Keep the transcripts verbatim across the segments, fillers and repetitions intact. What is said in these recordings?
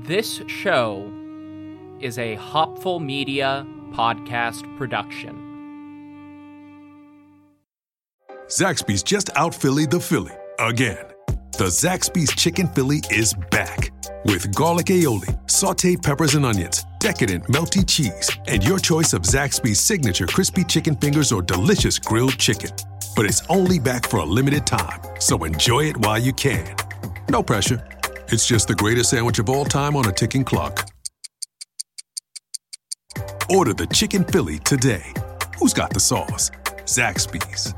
This show is a Hopful Media podcast production. Zaxby's just out-Phillied the Philly again. The Zaxby's Chicken Philly is back with garlic aioli, sautéed peppers and onions, decadent melty cheese, and your choice of Zaxby's signature crispy chicken fingers or delicious grilled chicken. But it's only back for a limited time, so enjoy it while you can. No pressure. It's just the greatest sandwich of all time on a ticking clock. Order the Chicken Philly today. Who's got the sauce? Zaxby's.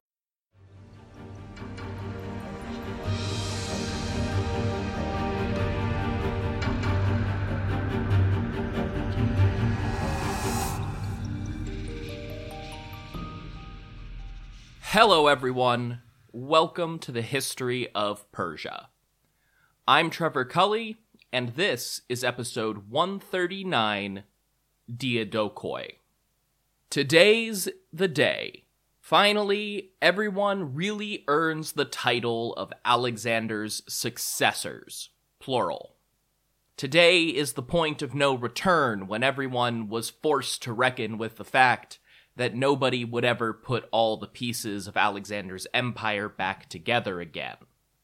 Hello everyone, welcome to the History of Persia. I'm Trevor Cully, and this is episode one thirty-nine, Diadochoi. Today's the day. Finally, everyone really earns the title of Alexander's successors, plural. Today is the point of no return when everyone was forced to reckon with the fact that nobody would ever put all the pieces of Alexander's empire back together again.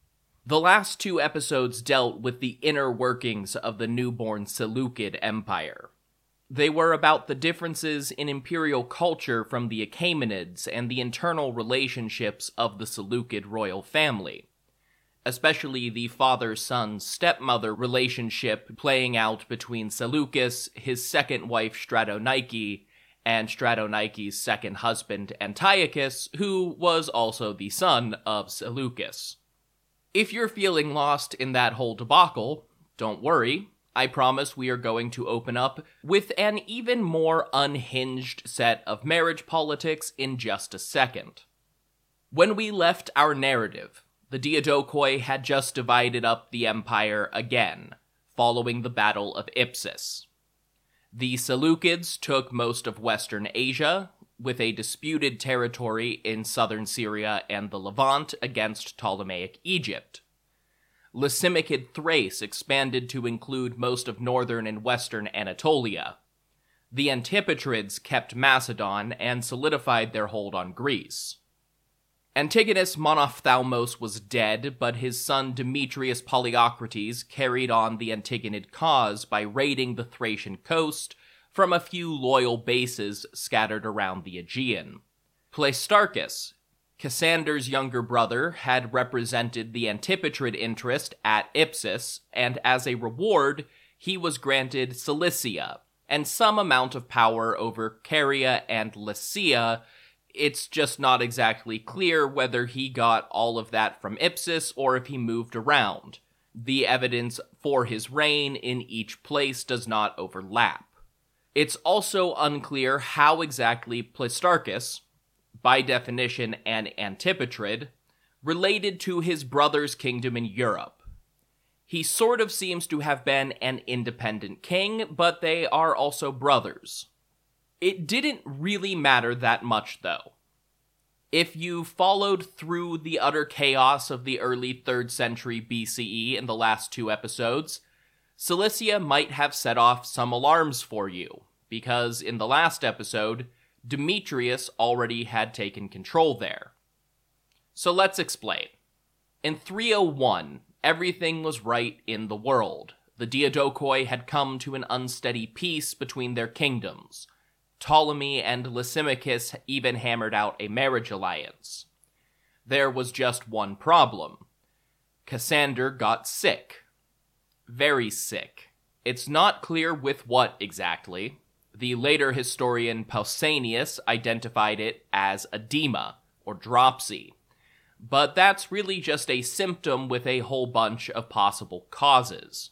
The last two episodes dealt with the inner workings of the newborn Seleucid Empire. They were about the differences in imperial culture from the Achaemenids and the internal relationships of the Seleucid royal family, especially the father-son-stepmother relationship playing out between Seleucus, his second wife Stratonice, and Stratonice's second husband, Antiochus, who was also the son of Seleucus. If you're feeling lost in that whole debacle, don't worry. I promise we are going to open up with an even more unhinged set of marriage politics in just a second. When we left our narrative, the Diadochoi had just divided up the empire again, following the Battle of Ipsus. The Seleucids took most of Western Asia, with a disputed territory in southern Syria and the Levant against Ptolemaic Egypt. Lysimachid Thrace expanded to include most of northern and western Anatolia. The Antipatrids kept Macedon and solidified their hold on Greece. Antigonus Monophthalmos was dead, but his son Demetrius Polyocrates carried on the Antigonid cause by raiding the Thracian coast from a few loyal bases scattered around the Aegean. Pleistarchus, Cassander's younger brother, had represented the Antipatrid interest at Ipsus, and as a reward, he was granted Cilicia, and some amount of power over Caria and Lycia. It's just not exactly clear whether he got all of that from Ipsus or if he moved around. The evidence for his reign in each place does not overlap. It's also unclear how exactly Pleistarchus, by definition an Antipatrid, related to his brother's kingdom in Europe. He sort of seems to have been an independent king, but they are also brothers. It didn't really matter that much, though. If you followed through the utter chaos of the early third century B C E in the last two episodes, Cilicia might have set off some alarms for you, because in the last episode, Demetrius already had taken control there. So let's explain. In three oh one, everything was right in the world. The Diadochoi had come to an unsteady peace between their kingdoms. Ptolemy and Lysimachus even hammered out a marriage alliance. There was just one problem. Cassander got sick. Very sick. It's not clear with what exactly. The later historian Pausanias identified it as edema, or dropsy. But that's really just a symptom with a whole bunch of possible causes.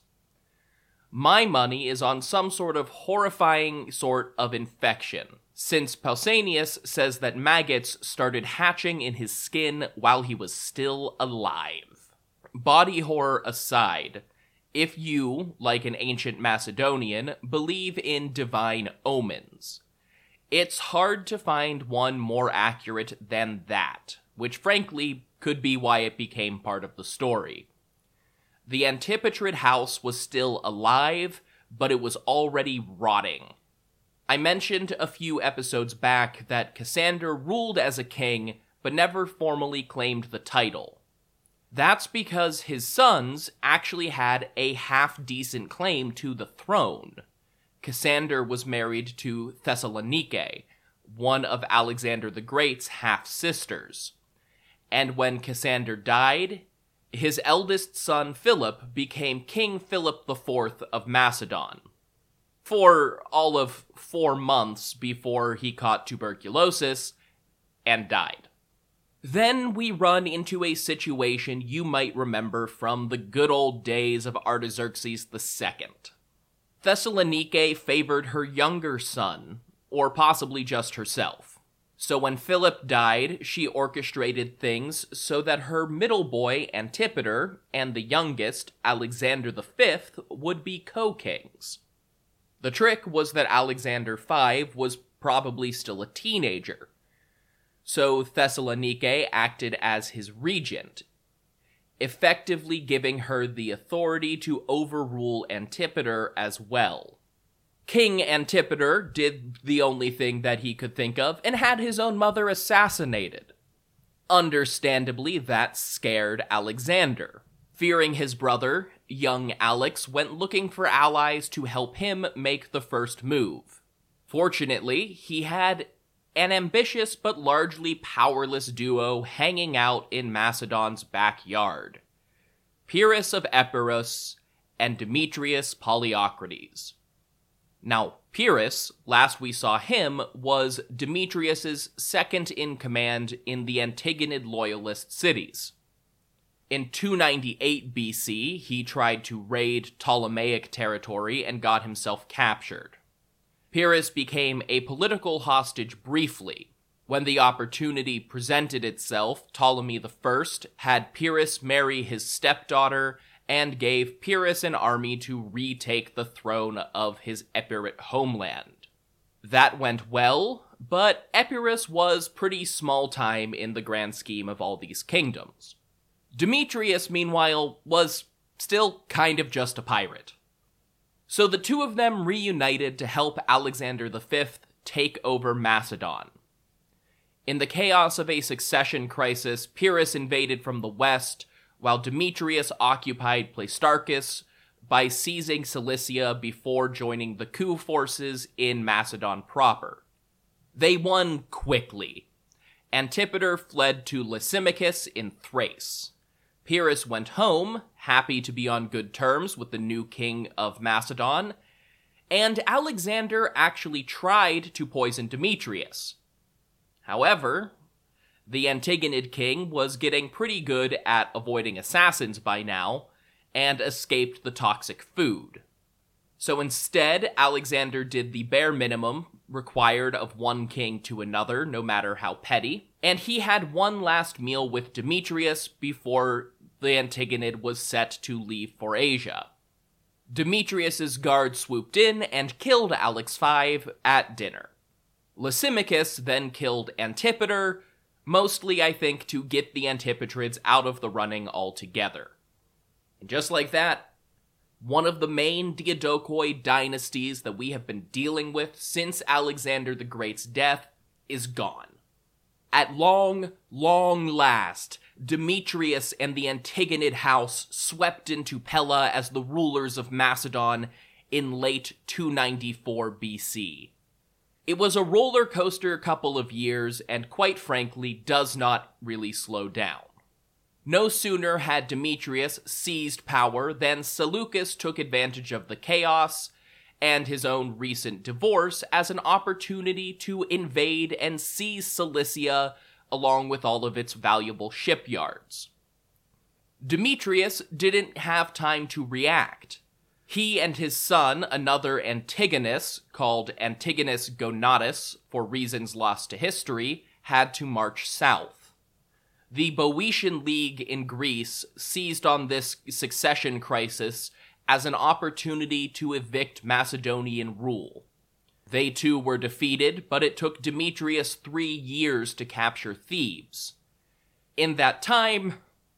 My money is on some sort of horrifying sort of infection, since Pausanias says that maggots started hatching in his skin while he was still alive. Body horror aside, if you, like an ancient Macedonian, believe in divine omens, it's hard to find one more accurate than that, which frankly could be why it became part of the story. The Antipatrid house was still alive, but it was already rotting. I mentioned a few episodes back that Cassander ruled as a king, but never formally claimed the title. That's because his sons actually had a half-decent claim to the throne. Cassander was married to Thessalonike, one of Alexander the Great's half-sisters. And when Cassander died, his eldest son Philip became King Philip the Fourth of Macedon, for all of four months before he caught tuberculosis and died. Then we run into a situation you might remember from the good old days of Artaxerxes the Second. Thessalonike favored her younger son, or possibly just herself. So when Philip died, she orchestrated things so that her middle boy, Antipater, and the youngest, Alexander the Fifth, would be co-kings. The trick was that Alexander the Fifth was probably still a teenager, so Thessalonike acted as his regent, effectively giving her the authority to overrule Antipater as well. King Antipater did the only thing that he could think of and had his own mother assassinated. Understandably, that scared Alexander. Fearing his brother, young Alex went looking for allies to help him make the first move. Fortunately, he had an ambitious but largely powerless duo hanging out in Macedon's backyard: Pyrrhus of Epirus and Demetrius Poliorcetes. Now, Pyrrhus, last we saw him, was Demetrius's second-in-command in the Antigonid loyalist cities. In two ninety-eight B C, he tried to raid Ptolemaic territory and got himself captured. Pyrrhus became a political hostage briefly. When the opportunity presented itself, Ptolemy the First had Pyrrhus marry his stepdaughter and gave Pyrrhus an army to retake the throne of his Epirot homeland. That went well, but Epirus was pretty small time in the grand scheme of all these kingdoms. Demetrius, meanwhile, was still kind of just a pirate. So the two of them reunited to help Alexander the Fifth take over Macedon. In the chaos of a succession crisis, Pyrrhus invaded from the west, while Demetrius occupied Pleistarchus by seizing Cilicia before joining the coup forces in Macedon proper. They won quickly. Antipater fled to Lysimachus in Thrace. Pyrrhus went home, happy to be on good terms with the new king of Macedon, and Alexander actually tried to poison Demetrius. However, the Antigonid king was getting pretty good at avoiding assassins by now, and escaped the toxic food. So instead, Alexander did the bare minimum required of one king to another, no matter how petty, and he had one last meal with Demetrius before the Antigonid was set to leave for Asia. Demetrius's guard swooped in and killed Alex the Fifth at dinner. Lysimachus then killed Antipater, mostly, I think, to get the Antipatrids out of the running altogether. And just like that, one of the main Diadochoi dynasties that we have been dealing with since Alexander the Great's death is gone. At long, long last, Demetrius and the Antigonid house swept into Pella as the rulers of Macedon in late two ninety-four B C. It was a roller coaster couple of years, and quite frankly, does not really slow down. No sooner had Demetrius seized power than Seleucus took advantage of the chaos and his own recent divorce as an opportunity to invade and seize Cilicia along with all of its valuable shipyards. Demetrius didn't have time to react. He and his son, another Antigonus, called Antigonus Gonatas for reasons lost to history, had to march south. The Boeotian League in Greece seized on this succession crisis as an opportunity to evict Macedonian rule. They too were defeated, but it took Demetrius three years to capture Thebes. In that time,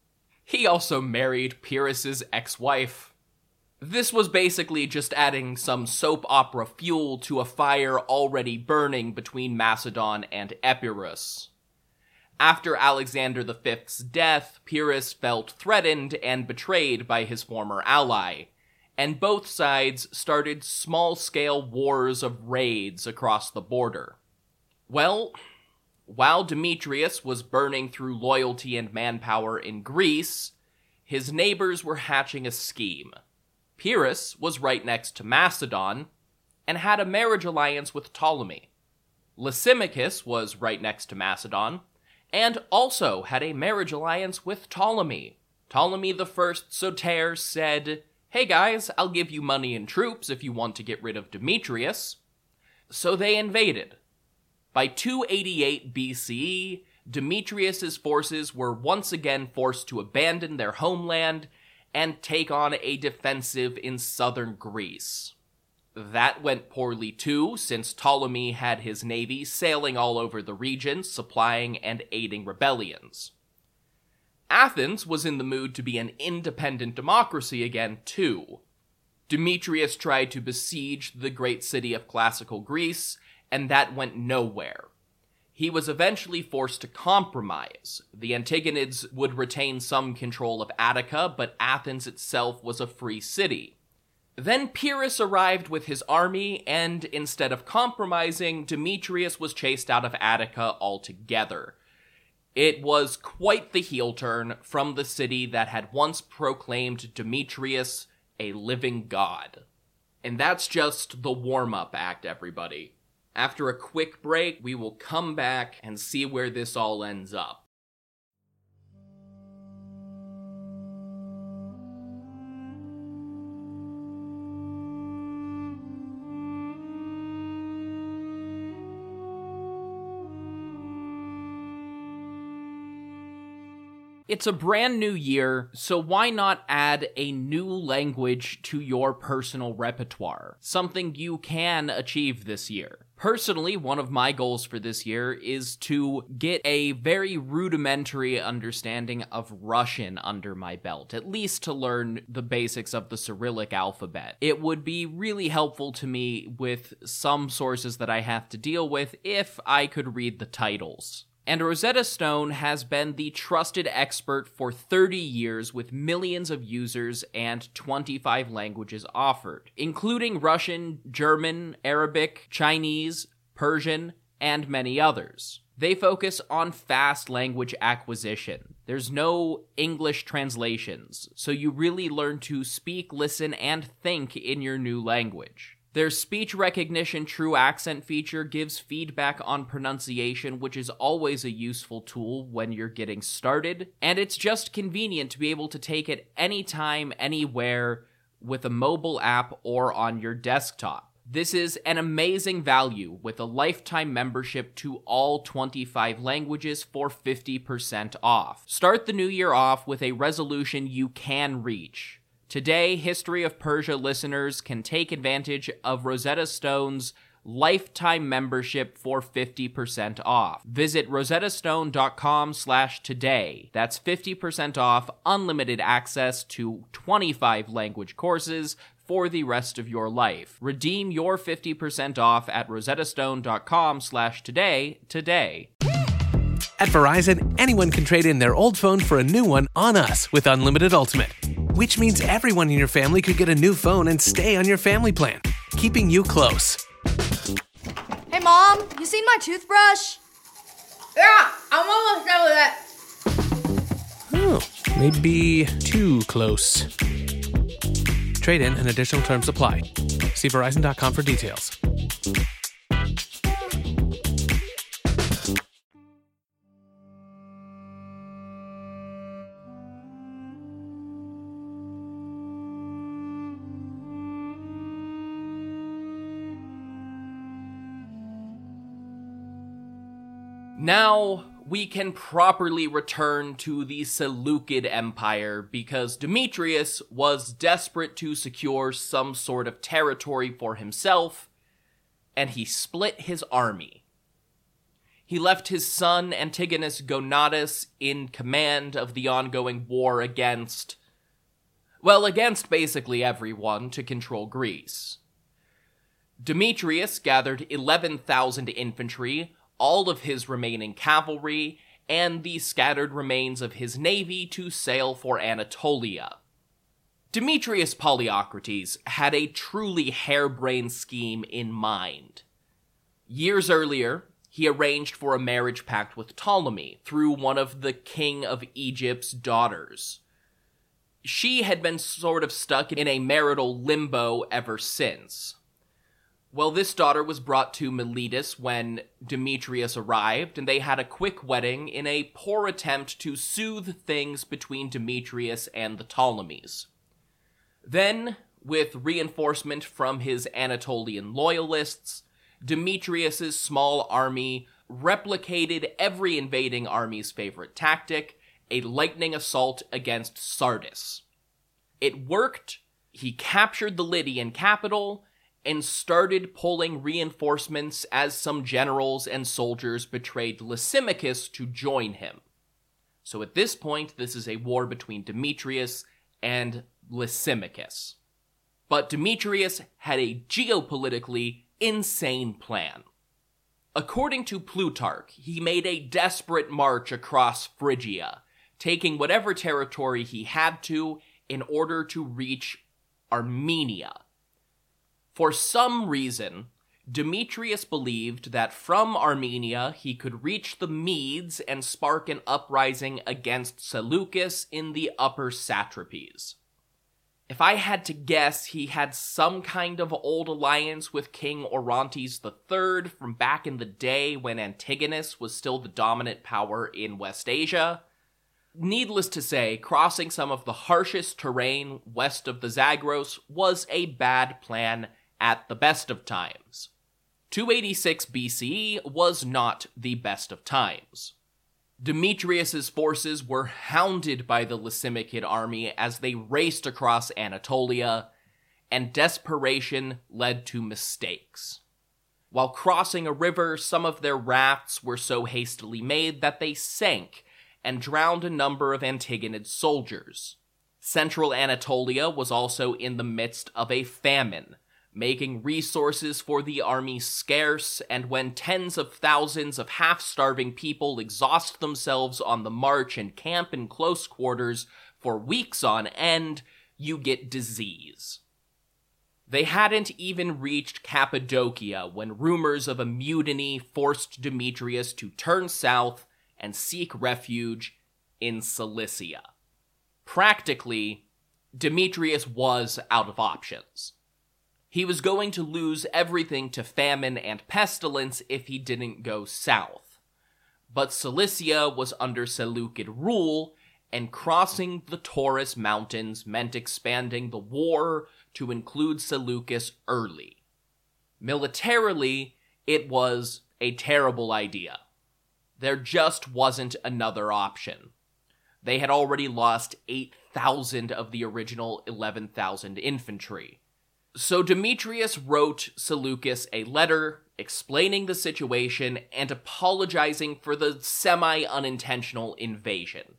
He also married Pyrrhus's ex-wife. This was basically just adding some soap opera fuel to a fire already burning between Macedon and Epirus. After Alexander the Fifth's death, Pyrrhus felt threatened and betrayed by his former ally, and both sides started small-scale wars of raids across the border. Well, while Demetrius was burning through loyalty and manpower in Greece, his neighbors were hatching a scheme. Pyrrhus was right next to Macedon, and had a marriage alliance with Ptolemy. Lysimachus was right next to Macedon, and also had a marriage alliance with Ptolemy. Ptolemy the First Soter said, "Hey guys, I'll give you money and troops if you want to get rid of Demetrius." So they invaded. By two eighty-eight B C E, Demetrius's forces were once again forced to abandon their homeland and take on a defensive in southern Greece. That went poorly too, since Ptolemy had his navy sailing all over the region, supplying and aiding rebellions. Athens was in the mood to be an independent democracy again too. Demetrius tried to besiege the great city of classical Greece, and that went nowhere. He was eventually forced to compromise. The Antigonids would retain some control of Attica, but Athens itself was a free city. Then Pyrrhus arrived with his army, and instead of compromising, Demetrius was chased out of Attica altogether. It was quite the heel turn from the city that had once proclaimed Demetrius a living god. And that's just the warm-up act, everybody. After a quick break, we will come back and see where this all ends up. It's a brand new year, so why not add a new language to your personal repertoire? Something you can achieve this year. Personally, one of my goals for this year is to get a very rudimentary understanding of Russian under my belt, at least to learn the basics of the Cyrillic alphabet. It would be really helpful to me with some sources that I have to deal with if I could read the titles. And Rosetta Stone has been the trusted expert for thirty years with millions of users and twenty-five languages offered, including Russian, German, Arabic, Chinese, Persian, and many others. They focus on fast language acquisition. There's no English translations, so you really learn to speak, listen, and think in your new language. Their speech recognition true accent feature gives feedback on pronunciation, which is always a useful tool when you're getting started, and it's just convenient to be able to take it anytime, anywhere, with a mobile app or on your desktop. This is an amazing value with a lifetime membership to all twenty-five languages for fifty percent off. Start the new year off with a resolution you can reach. Today, History of Persia listeners can take advantage of Rosetta Stone's lifetime membership for fifty percent off. Visit rosettastone.com slash today. That's fifty percent off unlimited access to twenty-five language courses for the rest of your life. Redeem your fifty percent off at rosettastone.com slash today today. At Verizon, anyone can trade in their old phone for a new one on us with Unlimited Ultimate, which means everyone in your family could get a new phone and stay on your family plan, keeping you close. Hey, Mom, you seen my toothbrush? Yeah, I'm almost done with it. Oh, maybe too close. Trade-in and additional terms apply. See Verizon dot com for details. Now, we can properly return to the Seleucid Empire because Demetrius was desperate to secure some sort of territory for himself, and he split his army. He left his son Antigonus Gonatas in command of the ongoing war against, well, against basically everyone to control Greece. Demetrius gathered eleven thousand infantry, all of his remaining cavalry, and the scattered remains of his navy to sail for Anatolia. Demetrius Poliocrates had a truly harebrained scheme in mind. Years earlier, he arranged for a marriage pact with Ptolemy through one of the king of Egypt's daughters. She had been sort of stuck in a marital limbo ever since. Well, this daughter was brought to Miletus when Demetrius arrived, and they had a quick wedding in a poor attempt to soothe things between Demetrius and the Ptolemies. Then, with reinforcement from his Anatolian loyalists, Demetrius's small army replicated every invading army's favorite tactic, a lightning assault against Sardis. It worked. He captured the Lydian capital and started pulling reinforcements as some generals and soldiers betrayed Lysimachus to join him. So at this point, this is a war between Demetrius and Lysimachus. But Demetrius had a geopolitically insane plan. According to Plutarch, he made a desperate march across Phrygia, taking whatever territory he had to in order to reach Armenia. For some reason, Demetrius believed that from Armenia he could reach the Medes and spark an uprising against Seleucus in the upper satrapies. If I had to guess, he had some kind of old alliance with King Orontes the Third from back in the day when Antigonus was still the dominant power in West Asia. Needless to say, crossing some of the harshest terrain west of the Zagros was a bad plan at the best of times. two eighty-six B C E was not the best of times. Demetrius's forces were hounded by the Lysimachid army as they raced across Anatolia, and desperation led to mistakes. While crossing a river, some of their rafts were so hastily made that they sank and drowned a number of Antigonid soldiers. Central Anatolia was also in the midst of a famine, making resources for the army scarce, and when tens of thousands of half-starving people exhaust themselves on the march and camp in close quarters for weeks on end, you get disease. They hadn't even reached Cappadocia when rumors of a mutiny forced Demetrius to turn south and seek refuge in Cilicia. Practically, Demetrius was out of options. He was going to lose everything to famine and pestilence if he didn't go south. But Cilicia was under Seleucid rule, and crossing the Taurus Mountains meant expanding the war to include Seleucus early. Militarily, it was a terrible idea. There just wasn't another option. They had already lost eight thousand of the original eleven thousand infantry. So Demetrius wrote Seleucus a letter explaining the situation and apologizing for the semi-unintentional invasion.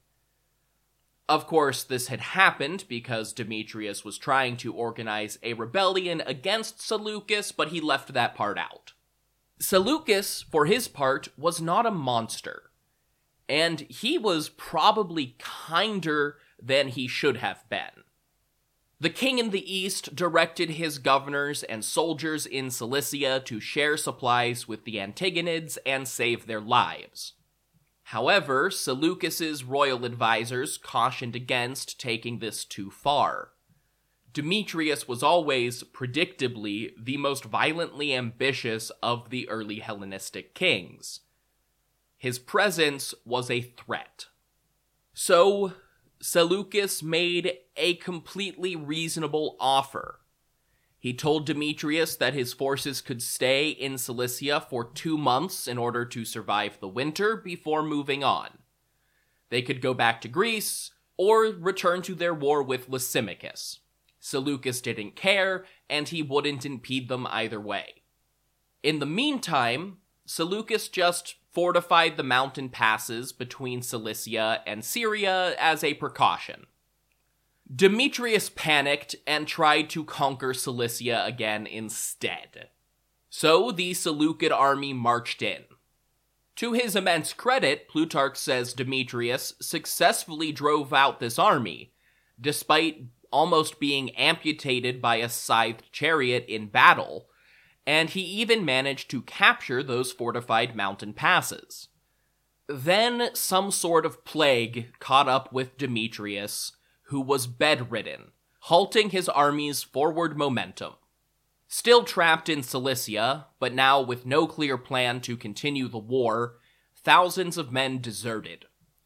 Of course, this had happened because Demetrius was trying to organize a rebellion against Seleucus, but he left that part out. Seleucus, for his part, was not a monster, and he was probably kinder than he should have been. The king in the east directed his governors and soldiers in Cilicia to share supplies with the Antigonids and save their lives. However, Seleucus's royal advisors cautioned against taking this too far. Demetrius was always, predictably, the most violently ambitious of the early Hellenistic kings. His presence was a threat. So, Seleucus made a completely reasonable offer. He told Demetrius that his forces could stay in Cilicia for two months in order to survive the winter before moving on. They could go back to Greece, or return to their war with Lysimachus. Seleucus didn't care, and he wouldn't impede them either way. In the meantime, Seleucus just fortified the mountain passes between Cilicia and Syria as a precaution. Demetrius panicked and tried to conquer Cilicia again instead. So the Seleucid army marched in. To his immense credit, Plutarch says Demetrius successfully drove out this army, despite almost being amputated by a scythed chariot in battle, and he even managed to capture those fortified mountain passes. Then some sort of plague caught up with Demetrius, who was bedridden, halting his army's forward momentum. Still trapped in Cilicia, but now with no clear plan to continue the war, thousands of men deserted.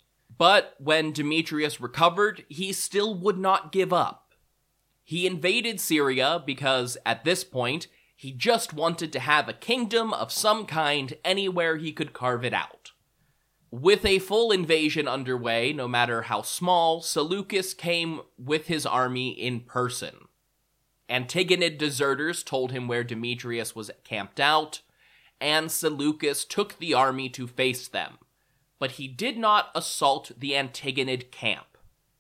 But when Demetrius recovered, he still would not give up. He invaded Syria because, at this point, he just wanted to have a kingdom of some kind anywhere he could carve it out. With a full invasion underway, no matter how small, Seleucus came with his army in person. Antigonid deserters told him where Demetrius was camped out, and Seleucus took the army to face them. But he did not assault the Antigonid camp.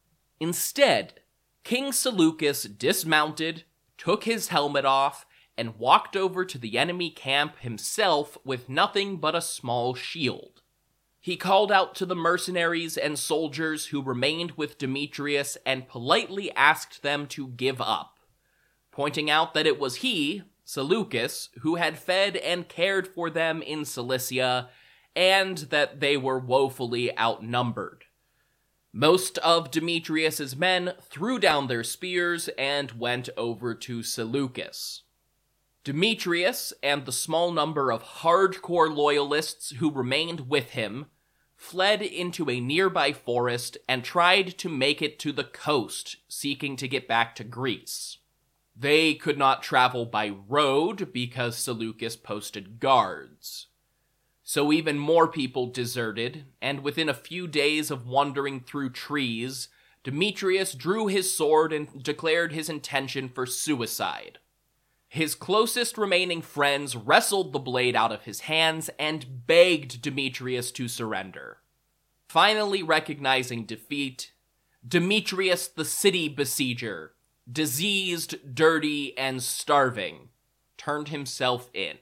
Instead, King Seleucus dismounted, took his helmet off, and walked over to the enemy camp himself with nothing but a small shield. He called out to the mercenaries and soldiers who remained with Demetrius and politely asked them to give up, pointing out that it was he, Seleucus, who had fed and cared for them in Cilicia, and that they were woefully outnumbered. Most of Demetrius's men threw down their spears and went over to Seleucus. Demetrius and the small number of hardcore loyalists who remained with him fled into a nearby forest and tried to make it to the coast, seeking to get back to Greece. They could not travel by road because Seleucus posted guards. So even more people deserted, and within a few days of wandering through trees, Demetrius drew his sword and declared his intention for suicide. His closest remaining friends wrestled the blade out of his hands and begged Demetrius to surrender. Finally recognizing defeat, Demetrius the city besieger, diseased, dirty, and starving, turned himself in.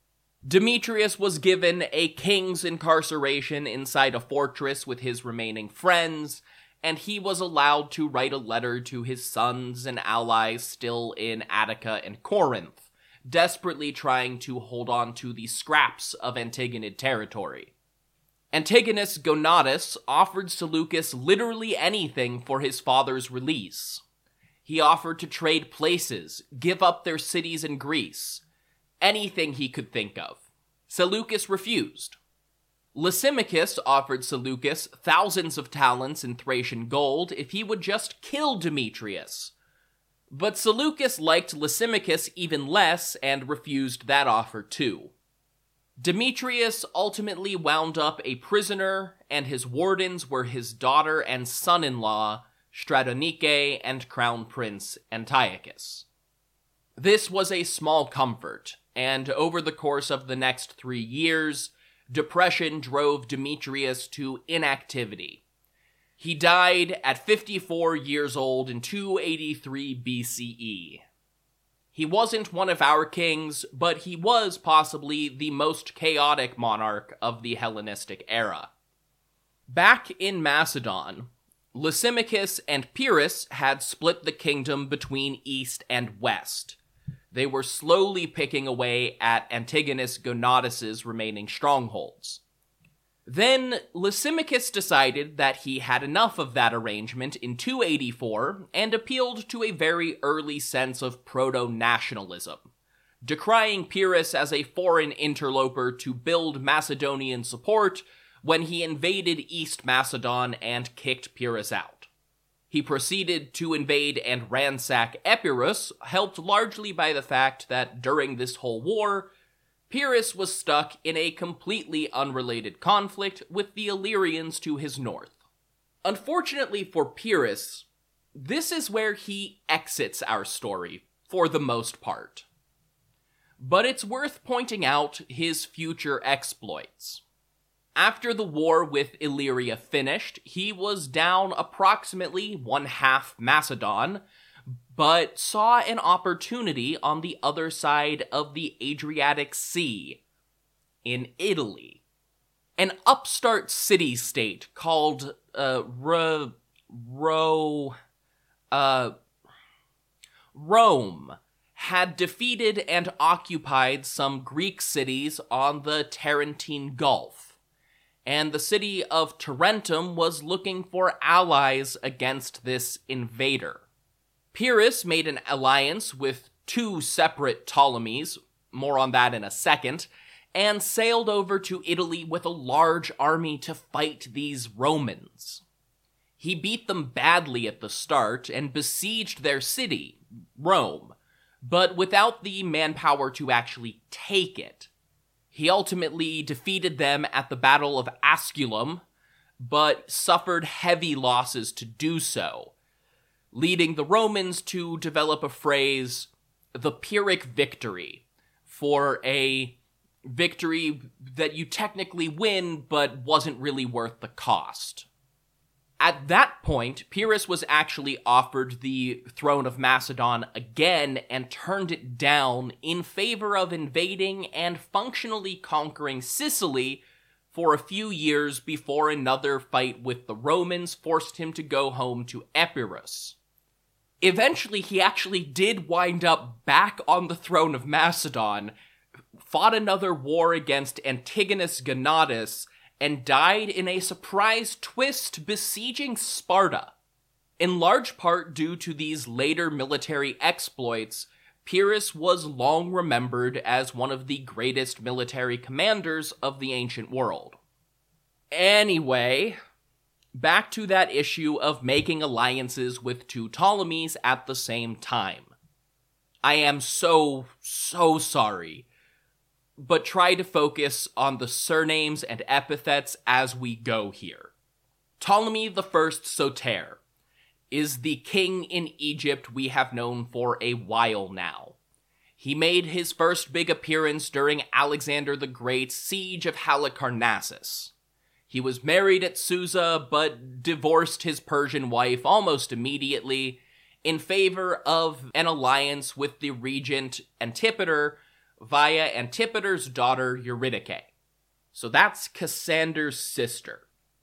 Demetrius was given a king's incarceration inside a fortress with his remaining friends, and he was allowed to write a letter to his sons and allies still in Attica and Corinth, desperately trying to hold on to the scraps of Antigonid territory. Antigonus Gonatas offered Seleucus literally anything for his father's release. He offered to trade places, give up their cities in Greece, anything he could think of. Seleucus refused. Lysimachus offered Seleucus thousands of talents in Thracian gold if he would just kill Demetrius. But Seleucus liked Lysimachus even less and refused that offer too. Demetrius ultimately wound up a prisoner, and his wardens were his daughter and son-in-law, Stratonice and Crown Prince Antiochus. This was a small comfort, and over the course of the next three years, depression drove Demetrius to inactivity. He died at fifty-four years old in two eighty-three B C E. He wasn't one of our kings, but he was possibly the most chaotic monarch of the Hellenistic era. Back in Macedon, Lysimachus and Pyrrhus had split the kingdom between east and west. They were slowly picking away at Antigonus Gonatas' remaining strongholds. Then Lysimachus decided that he had enough of that arrangement in two eighty-four and appealed to a very early sense of proto-nationalism, decrying Pyrrhus as a foreign interloper to build Macedonian support when he invaded East Macedon and kicked Pyrrhus out. He proceeded to invade and ransack Epirus, helped largely by the fact that during this whole war, Pyrrhus was stuck in a completely unrelated conflict with the Illyrians to his north. Unfortunately for Pyrrhus, this is where he exits our story, for the most part. but it's worth pointing out his future exploits. After the war with Illyria finished, he was down approximately one-half Macedon, but saw an opportunity on the other side of the Adriatic Sea, in Italy. An upstart city-state called, uh, Ro... Ro... Uh... Rome had defeated and occupied some Greek cities on the Tarentine Gulf, and the city of Tarentum was looking for allies against this invader. Pyrrhus made an alliance with two separate Ptolemies, more on that in a second, and sailed over to Italy with a large army to fight these Romans. He beat them badly at the start and besieged their city, Rome, but without the manpower to actually take it. He ultimately defeated them at the Battle of Asculum, but suffered heavy losses to do so, leading the Romans to develop a phrase, the Pyrrhic victory, for a victory that you technically win, but wasn't really worth the cost. At that point, Pyrrhus was actually offered the throne of Macedon again and turned it down in favor of invading and functionally conquering Sicily for a few years before another fight with the Romans forced him to go home to Epirus. Eventually, he actually did wind up back on the throne of Macedon, fought another war against Antigonus Gonatas, and died in a surprise twist besieging Sparta. In large part due to these later military exploits, Pyrrhus was long remembered as one of the greatest military commanders of the ancient world. Anyway, back to that issue of making alliances with two Ptolemies at the same time. I am so, so sorry, but try to focus on the surnames and epithets as we go here. Ptolemy the First Soter is the king in Egypt we have known for a while now. He made his first big appearance during Alexander the Great's siege of Halicarnassus. He was married at Susa, but divorced his Persian wife almost immediately in favor of an alliance with the regent Antipater via Antipater's daughter Eurydice. So that's Cassander's sister.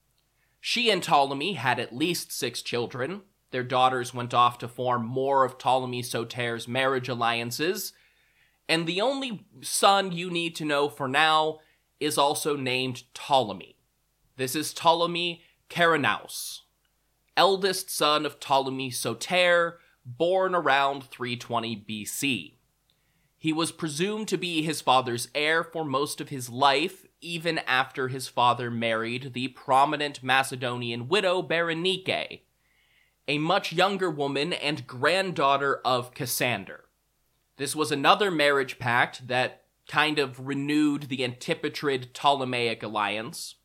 She and Ptolemy had at least six children. Their daughters went off to form more of Ptolemy Soter's marriage alliances, and the only son you need to know for now is also named Ptolemy. This is Ptolemy Keranaus, eldest son of Ptolemy Soter, born around three twenty B C. He was presumed to be his father's heir for most of his life, even after his father married the prominent Macedonian widow Berenike, a much younger woman and granddaughter of Cassander. This was another marriage pact that kind of renewed the Antipatrid Ptolemaic alliance.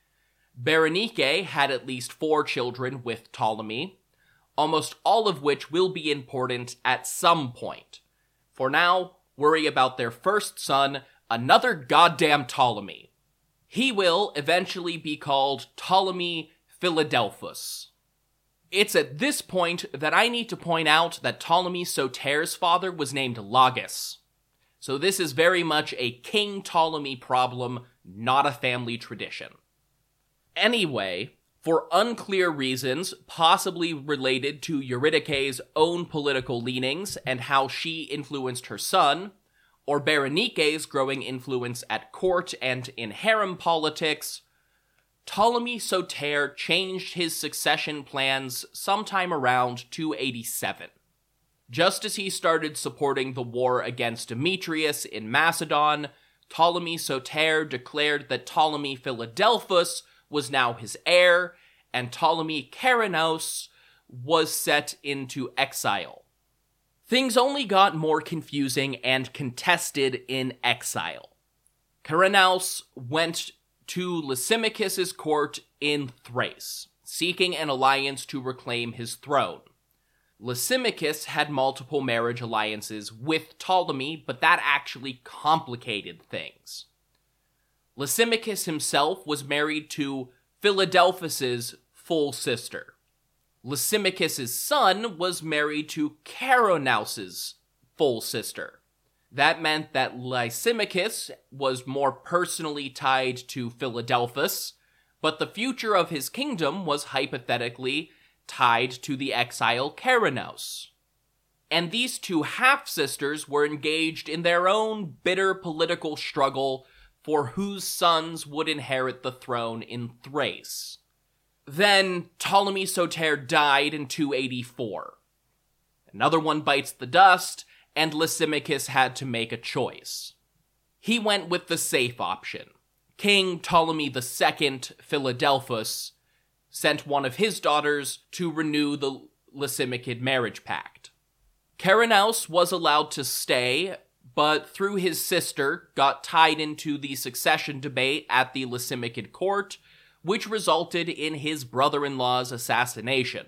Berenike had at least four children with Ptolemy, almost all of which will be important at some point. For now, worry about their first son, another goddamn Ptolemy. He will eventually be called Ptolemy Philadelphus. It's at this point that I need to point out that Ptolemy Soter's father was named Lagus. So this is very much a King Ptolemy problem, not a family tradition. Anyway, for unclear reasons, possibly related to Eurydice's own political leanings and how she influenced her son, or Berenike's growing influence at court and in harem politics, Ptolemy Soter changed his succession plans sometime around two eighty-seven. Just as he started supporting the war against Demetrius in Macedon, Ptolemy Soter declared that Ptolemy Philadelphus was now his heir, and Ptolemy Keranaus was set into exile. Things only got more confusing and contested in exile. Keranaus went to Lysimachus's court in Thrace, seeking an alliance to reclaim his throne. Lysimachus had multiple marriage alliances with Ptolemy, but that actually complicated things. Lysimachus himself was married to Philadelphus's full sister. Lysimachus's son was married to Caronaus's full sister. That meant that Lysimachus was more personally tied to Philadelphus, but the future of his kingdom was hypothetically tied to the exile Caronaus. And these two half-sisters were engaged in their own bitter political struggle for whose sons would inherit the throne in Thrace. Then Ptolemy Soter died in two eighty-four. Another one bites the dust, and Lysimachus had to make a choice. He went with the safe option. King Ptolemy the Second Philadelphus sent one of his daughters to renew the Lysimachid marriage pact. Caronaus was allowed to stay, but through his sister got tied into the succession debate at the Lysimachid court, which resulted in his brother-in-law's assassination.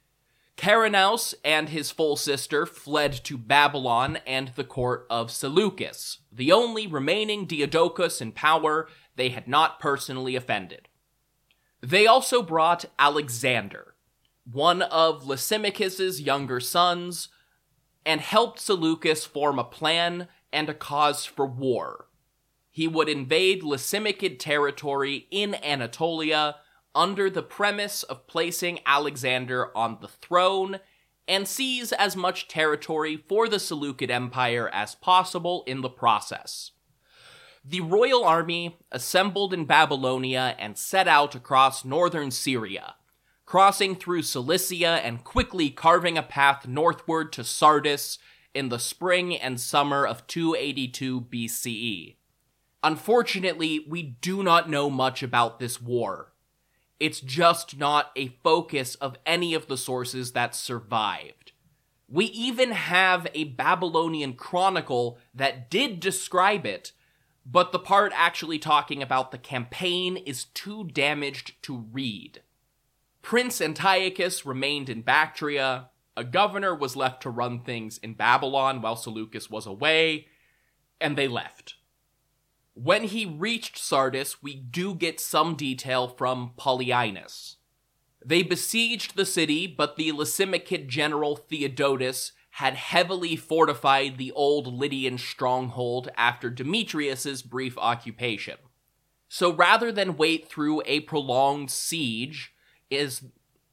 Caronaus and his full sister fled to Babylon and the court of Seleucus, the only remaining Diadochus in power they had not personally offended. They also brought Alexander, one of Lysimachus's younger sons, and helped Seleucus form a plan and a cause for war. He would invade Lysimachid territory in Anatolia under the premise of placing Alexander on the throne and seize as much territory for the Seleucid Empire as possible in the process. The royal army assembled in Babylonia and set out across northern Syria, crossing through Cilicia and quickly carving a path northward to Sardis in the spring and summer of two eighty-two B C E. Unfortunately, we do not know much about this war. It's just not a focus of any of the sources that survived. We even have a Babylonian chronicle that did describe it, but the part actually talking about the campaign is too damaged to read. Prince Antiochus remained in Bactria, a governor was left to run things in Babylon while Seleucus was away, and they left. When he reached Sardis, we do get some detail from Polyaenus. They besieged the city, but the Lysimachid general Theodotus had heavily fortified the old Lydian stronghold after Demetrius's brief occupation. So rather than wait through a prolonged siege, is,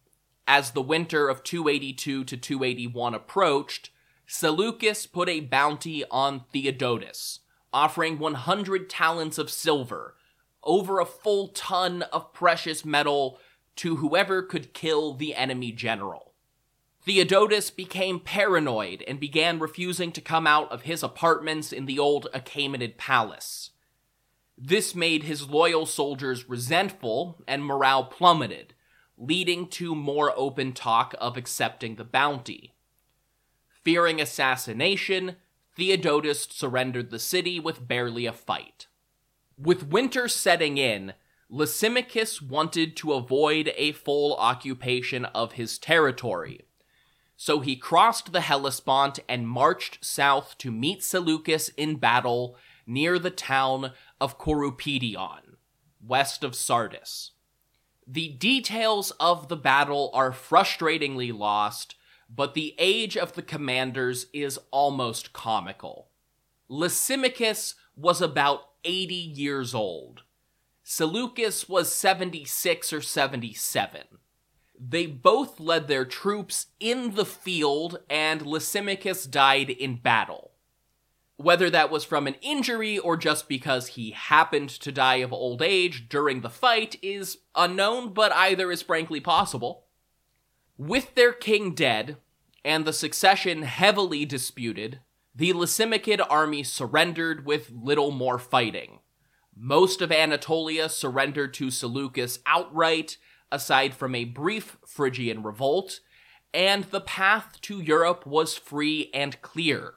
as the winter of two eighty-two to two eighty-one approached, Seleucus put a bounty on Theodotus, offering one hundred talents of silver, over a full ton of precious metal, to whoever could kill the enemy general. Theodotus became paranoid and began refusing to come out of his apartments in the old Achaemenid palace. This made his loyal soldiers resentful, and morale plummeted, leading to more open talk of accepting the bounty. Fearing assassination, Theodotus surrendered the city with barely a fight. With winter setting in, Lysimachus wanted to avoid a full occupation of his territory, so he crossed the Hellespont and marched south to meet Seleucus in battle near the town of Corupedion, west of Sardis. The details of the battle are frustratingly lost, but the age of the commanders is almost comical. Lysimachus was about eighty years old. Seleucus was seventy-six or seventy-seven. They both led their troops in the field, and Lysimachus died in battle. Whether that was from an injury or just because he happened to die of old age during the fight is unknown, but either is frankly possible. With their king dead, and the succession heavily disputed, the Lysimachid army surrendered with little more fighting. Most of Anatolia surrendered to Seleucus outright, aside from a brief Phrygian revolt, and the path to Europe was free and clear.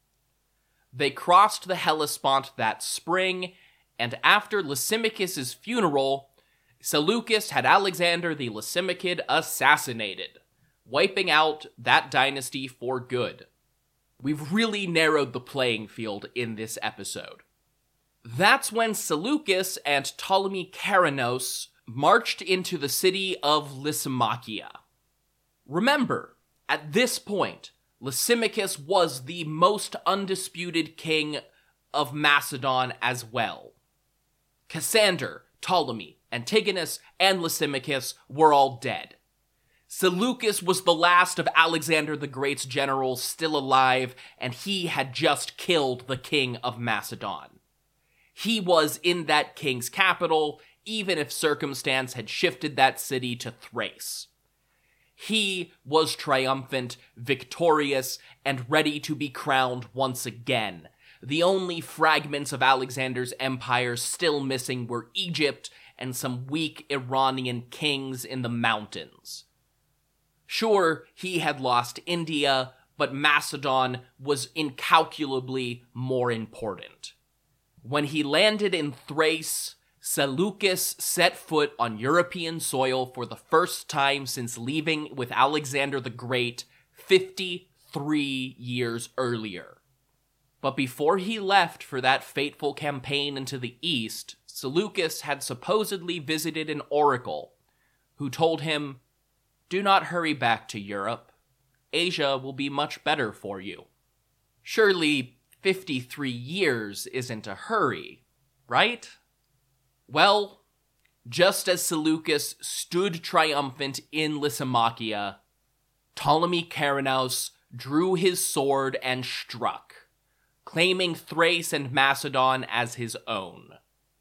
They crossed the Hellespont that spring, and after Lysimachus's funeral, Seleucus had Alexander the Lysimachid assassinated, wiping out that dynasty for good. We've really narrowed the playing field in this episode. That's when Seleucus and Ptolemy Keranos marched into the city of Lysimachia. Remember, at this point, Lysimachus was the most undisputed king of Macedon as well. Cassander, Ptolemy, Antigonus, and Lysimachus were all dead. Seleucus was the last of Alexander the Great's generals still alive, and he had just killed the king of Macedon. He was in that king's capital, even if circumstance had shifted that city to Thrace. He was triumphant, victorious, and ready to be crowned once again. The only fragments of Alexander's empire still missing were Egypt and some weak Iranian kings in the mountains. Sure, he had lost India, but Macedon was incalculably more important. When he landed in Thrace, Seleucus set foot on European soil for the first time since leaving with Alexander the Great fifty-three years earlier. But before he left for that fateful campaign into the east, Seleucus had supposedly visited an oracle, who told him, "Do not hurry back to Europe. Asia will be much better for you." Surely fifty-three years isn't a hurry, right? Well, just as Seleucus stood triumphant in Lysimachia, Ptolemy Keranos drew his sword and struck, claiming Thrace and Macedon as his own.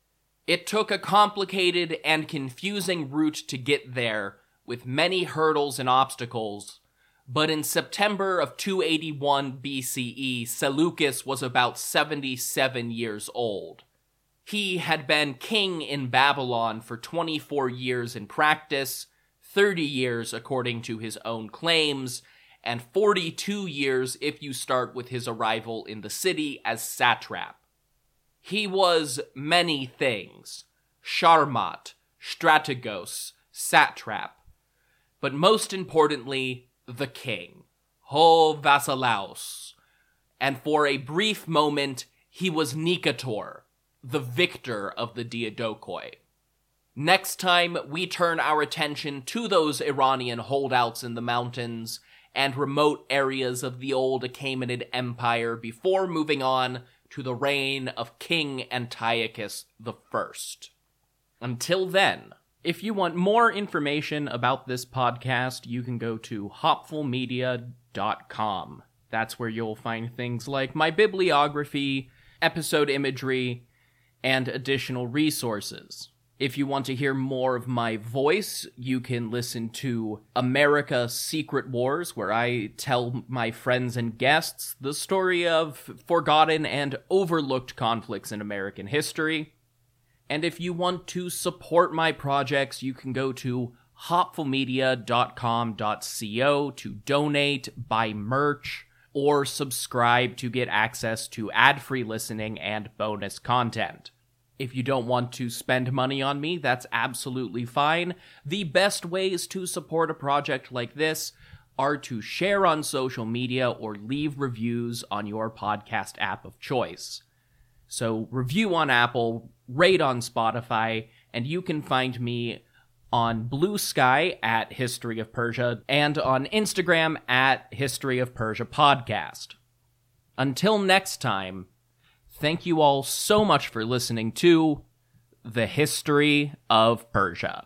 It took a complicated and confusing route to get there, with many hurdles and obstacles, but in September of two eighty-one B C E, Seleucus was about seventy-seven years old. He had been king in Babylon for twenty-four years in practice, thirty years according to his own claims, and forty-two years if you start with his arrival in the city as satrap. He was many things: Sharmat, strategos, satrap, but most importantly, the king, ho vassalaos, and for a brief moment, he was Nicator, the victor of the Diadokoi. Next time, we turn our attention to those Iranian holdouts in the mountains and remote areas of the old Achaemenid Empire before moving on to the reign of King Antiochus the First. Until then, if you want more information about this podcast, you can go to hopful media dot com. That's where you'll find things like my bibliography, episode imagery, and additional resources. If you want to hear more of my voice, you can listen to America Secret Wars, where I tell my friends and guests the story of forgotten and overlooked conflicts in American history. And if you want to support my projects, you can go to hopful media dot com dot co to donate, buy merch, or subscribe to get access to ad-free listening and bonus content. If you don't want to spend money on me, that's absolutely fine. The best ways to support a project like this are to share on social media or leave reviews on your podcast app of choice. So review on Apple, rate on Spotify, and you can find me on Blue Sky at History of Persia and on Instagram at History of Persia Podcast. Until next time, thank you all so much for listening to The History of Persia.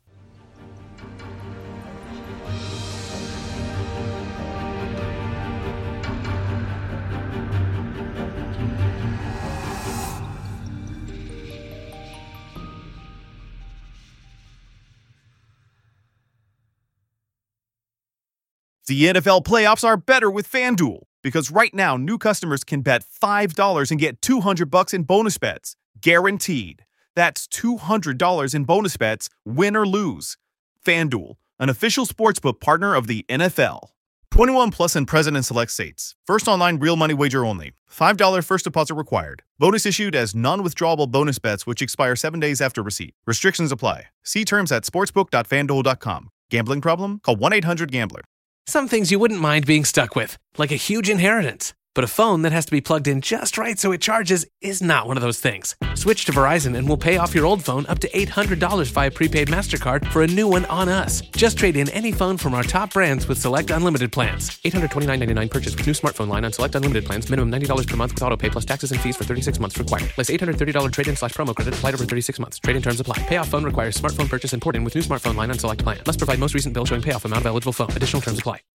The N F L playoffs are better with FanDuel, because right now new customers can bet five dollars and get two hundred bucks in bonus bets, guaranteed. That's two hundred dollars in bonus bets, win or lose. FanDuel, an official sportsbook partner of the N F L. twenty-one plus and present in select states. First online real money wager only. five dollars first deposit required. Bonus issued as non-withdrawable bonus bets which expire seven days after receipt. Restrictions apply. See terms at sportsbook dot fanduel dot com. Gambling problem? Call one eight hundred gambler. Some things you wouldn't mind being stuck with, like a huge inheritance. But a phone that has to be plugged in just right so it charges is not one of those things. Switch to Verizon and we'll pay off your old phone up to eight hundred dollars via prepaid MasterCard for a new one on us. Just trade in any phone from our top brands with select unlimited plans. eight hundred twenty-nine dollars and ninety-nine cents purchase with new smartphone line on select unlimited plans. Minimum ninety dollars per month with auto pay plus taxes and fees for thirty-six months required. Less eight hundred thirty dollars trade-in slash promo credit applied over thirty-six months. Trade-in terms apply. Payoff phone requires smartphone purchase and port in with new smartphone line on select plan. Must provide most recent bill showing payoff amount of eligible phone. Additional terms apply.